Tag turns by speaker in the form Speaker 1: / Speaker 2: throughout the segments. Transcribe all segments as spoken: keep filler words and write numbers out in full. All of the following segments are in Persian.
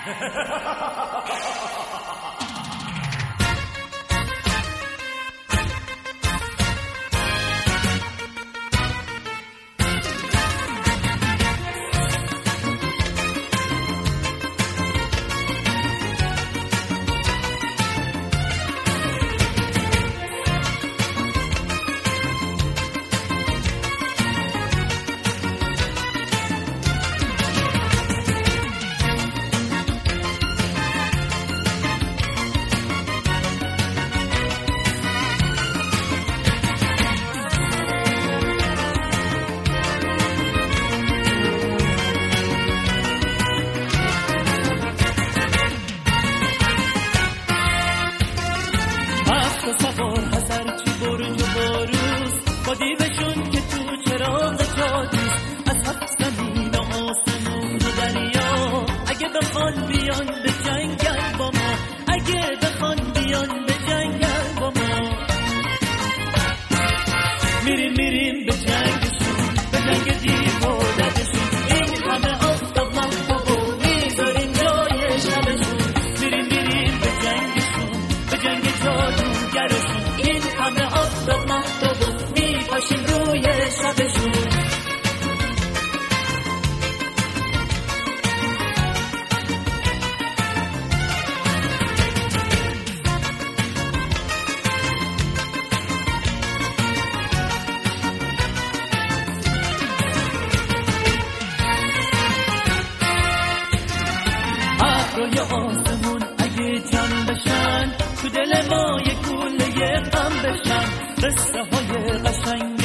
Speaker 1: روی آسمون اگه جمع بشن، تو دل ما یه گوله غم بشن. قصه های قشنگ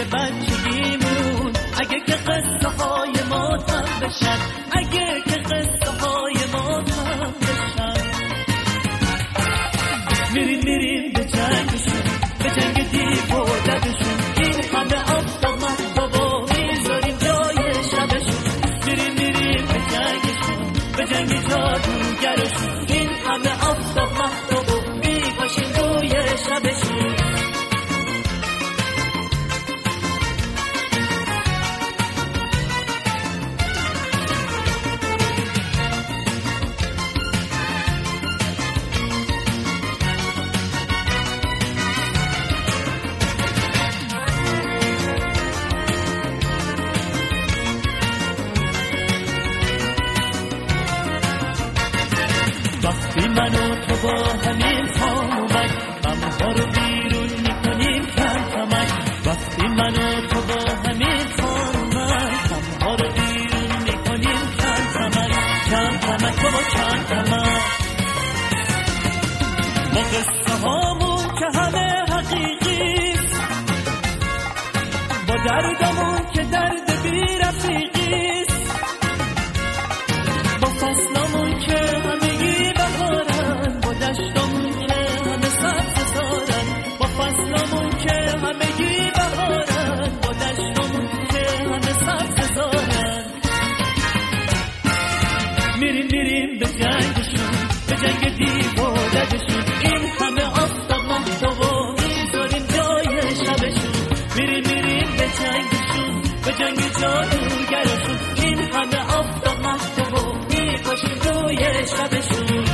Speaker 1: بچگیمون اگه که قصه های ما تم بشن، اگه که قصه های ما تم بشن. میریم میریم به جنگشون، به جنگ دیو و ددشون. این همه آفتاب مهتابا میذاریم جای شبشون. میریم میریم به جنگشون، به جنگ جادوگرشون. این همه آفتاب مهتابا میپاشیم روی شبشون. وقتی من و تو با همین خانومک غمها رو بیرون میکنیم کم کمک. وقتی من و تو با همین خانومک غمها رو بیرون میکنیم کم کمک. کم کمک بابا کم کمک. با قصه هامون که همه حقیقیست، با دردمون که درد بی رفیقیست، با فصلمون که همگی بهارن، با دشتمون که همه سبز زارن. با فصلمون که همگی بهارن، با دشتمون که همه سبز زارن. میریم میریم به جنگشون، به جنگ دیو و ددشون. این همه آفتاب مهتابا میذاریم جای شبشون. میریم میریم به جنگشون، به جنگ جادوگرشون. این همه آفتاب مهتابا میپاشیم روی شبشون.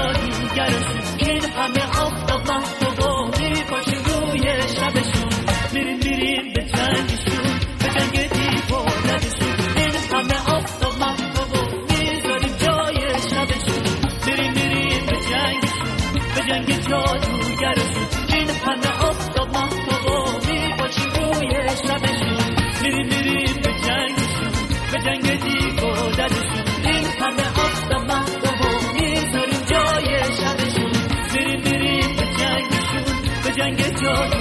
Speaker 1: جادوگرشون، این همه آفتاب محتوا میپاشیم روی شبشون، میریم میریم به جنگشون، به جنگ دیو و ددشون، این همه آفتاب محتوا میذاریم جای شبشون، میریم میریم به جنگشون، به جنگ جادوگرشون، این همه آفتاب محتوا میپاشیم روی شبشون، میریم میریم به جنگشون، به جنگ دیو و ددشون، این همه آفتاب محتوا میذاریم جای شبشون، میریم میریم به جنگشون، به جنگ جادوگرشون.